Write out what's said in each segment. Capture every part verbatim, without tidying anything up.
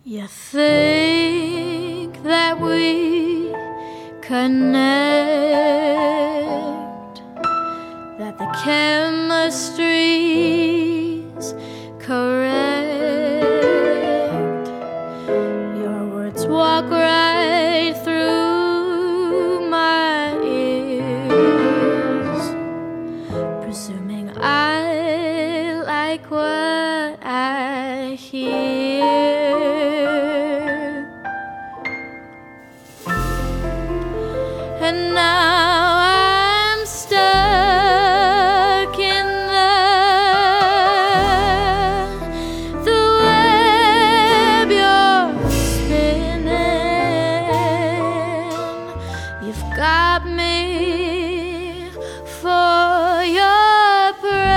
You think that we connect, that the chemistry's correct. Your words walk right through my ears, presuming I like what I hear. And now I'm stuck in the, the web you're spinning. You've got me for your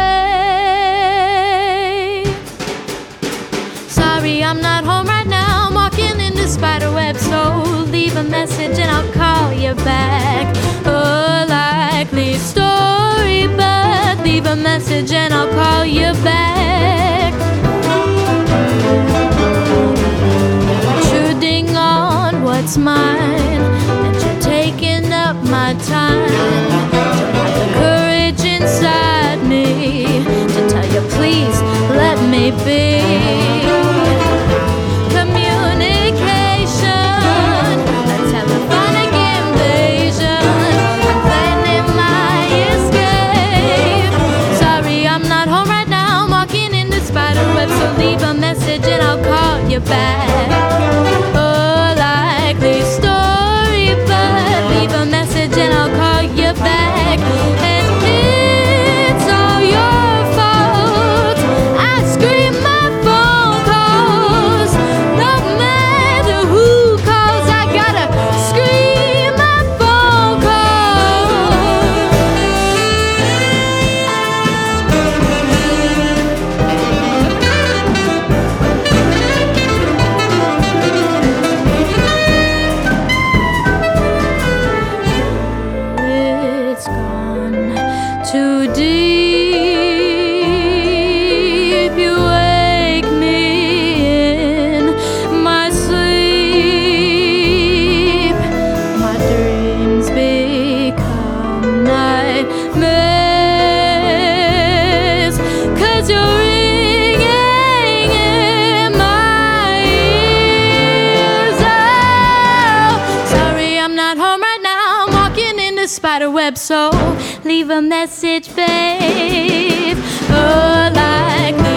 prey. Sorry, I'm not home right now. I'm walking in the spider web, so leave a message and I'll call you back. A likely story, but leave a message and I'll call you back. Intruding on what's mine, and you're taking up my time. Don't have the courage inside me to tell you, please let me be. So leave a message and I'll call you back. Oh, likely story, but leave a message and I'll call you back. And it's all your fault. I scream my phone calls. No matter who calls, I gotta scream my phone too deep, you wake me in my sleep. My dreams become nightmares, 'cause you're ringing in my ears. Oh, sorry, I'm not home right now. I'm walking in the spider web, so leave a message, babe. Oh, like